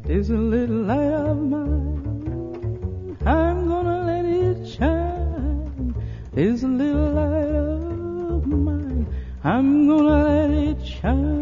There's a little light of mine, I'm gonna let it shine. There's a little light of mine, I'm gonna let it shine.